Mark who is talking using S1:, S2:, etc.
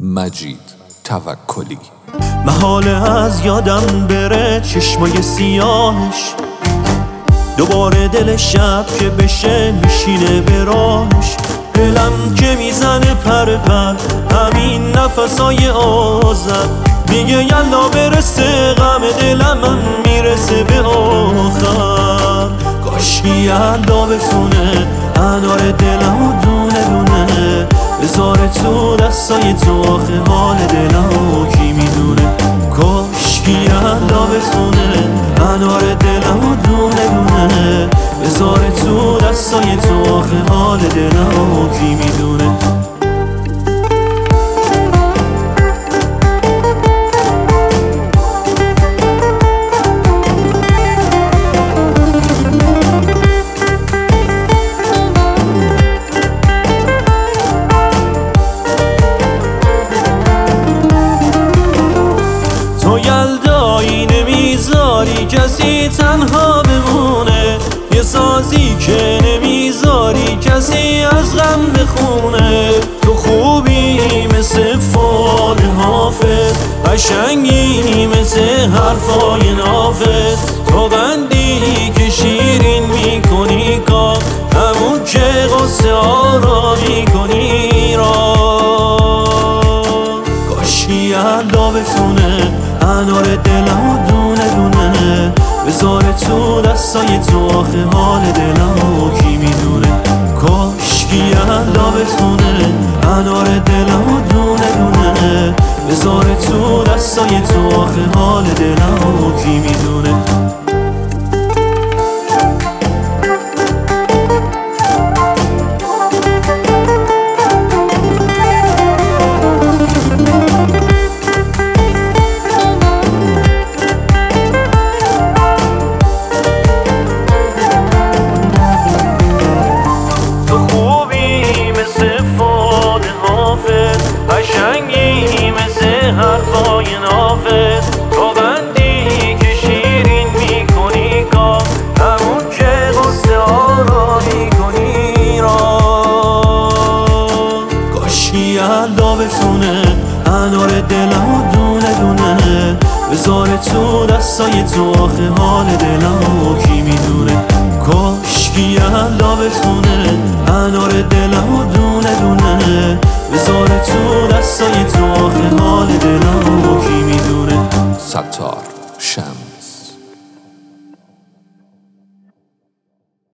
S1: مجید توکلی.
S2: محاله از یادم بره چشمای سیاهش، دوباره دل شب که بشه میشینه به راهش. دلم که میزنه پر پر همین نفسای آزد، میگه یلا برسه غم دلم میرسه به آخر. کاشکی یلا بتونه انار دلم دونه دونه بذاره تو دستای تو، آخه حال دلم کی میدونه. کاشکی یلا بتونه انار دلم دونه دونه بذاره تو دستای تو، آخه حال دلم کی میدونه. تو یلدایی نمیذاری کسی تنها بمونه، یه سازی که نمیذاری کسی از غم بخونه. تو خوبی مثل فال حافظ، قشنگی مثل حرفای نافذ. تو بندی که شیرین میکنی کار، همون که قصه آرا میکنی را. کاشکی یلا بتونه انار دلم دونه دونه بذاره تو دستای تو، آخه حال دلم کی میدونه. کاشکی یلا بتونه انار دلم دونه دونه بذاره تو دستای تو، آخه حال دلم کی میدونه. قشنگی مثل حرفای نافذ، تو بندی که شیرین میکنی کار، همون که قصه آرا میکنی را. کاشکی یلا بتونه انار دلم دونه دونه بذاره تو دستای تو، آخه حال دلم کی میدونه. کاشکی یلا بتونه انار دلم دونه دونه بذاره تو دستای تو، آخه حال دلم کی میدونه.
S1: ستار